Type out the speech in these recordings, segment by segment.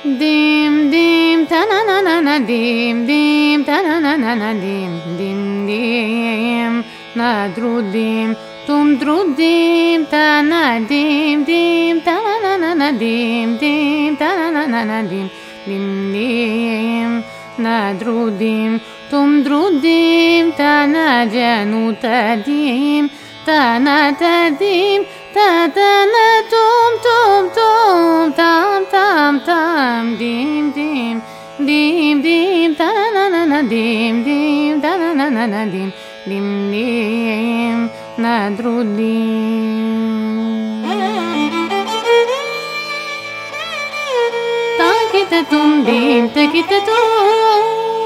Dim dim ta na na na na dim dim ta na na na na dim dim dim na drudim tum drudim ta na dim dim ta na na na na dim dim ta na na na na dim dim dim na drudim tum drudim ta na januta dim ta na ta dim ta ta na tum tum tum tam tam tam dim dim dim dim ta na na na dim dim ta na na na na dim dim dim na drudim ta kita tum dim ta kita tum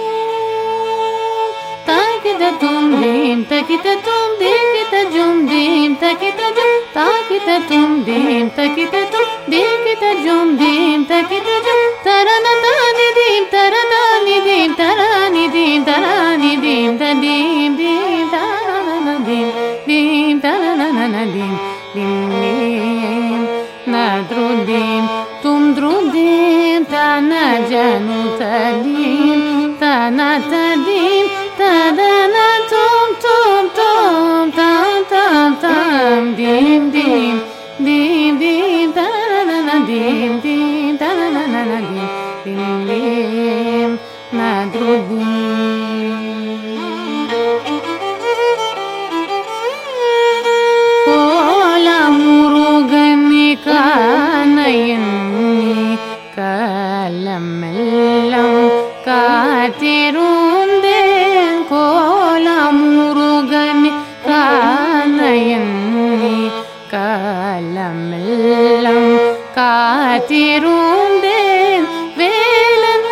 ta kita tum dim ta kita tum dim kita jum dim ta kita jum ta kita tum dim ta kita tum dim kita jum dim ta kita jum tarana tani dim tarana ni dim tarani dim tarani dim ta dim dim tarana dim dim tarana dim dim dim na drudim tum drudim ta na janu ta dim ta na ta dim ta da na tum tum tum tam tam tam dim dim dim dim ta na na dim dim ta na na dim dim dim na drudim kola murugani kanayanni kalamellam காத்திருந்தேன் கோலமுருகன் காணையன்னி காலமெல்லாம் காத்திருந்தேன் வேலன்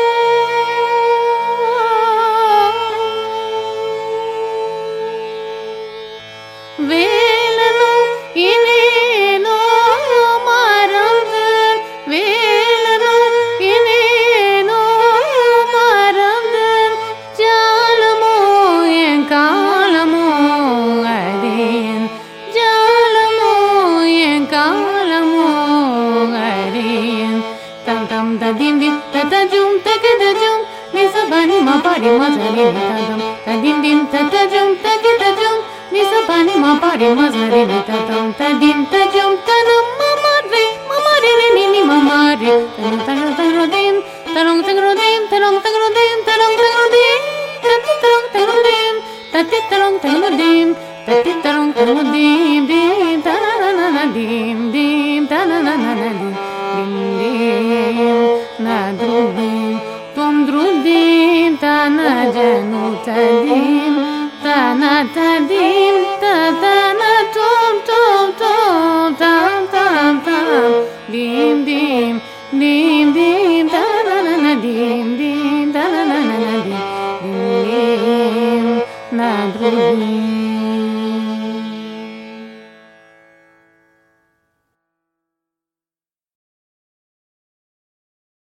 வேலனும் இனேனோ மறந்து வேலனும் இனேனோ மறந்து ஜாலமோ என் காலமோ அறியன் ஜாலமோ என் காலமோ அறியன் தம் தம் ததிம் தி ததஜும் தகதஜும் நிசபனி மபரி மசரி ததம் ததிம் Thiem ததஜும் தகதஜும் நிசபனி மபரி மசரி ததம் ததிம் தஜும் தனம் மமரி மமரி நினி மமரி தனம் தனம் தனம் தனம் தனம் தனம் தனம் தனம் தனம் தத்தி தனம் தனம் தத்தி தனம் தனம் தத்தி தனம் தனம் dim tanana dim dim tanana dim dim dim na drudim tum drudim tana janu tadim tana tadim ta tana tum tum tum tam tam tam dim dim dim dim tanana dim dim tanana dim dim na drudim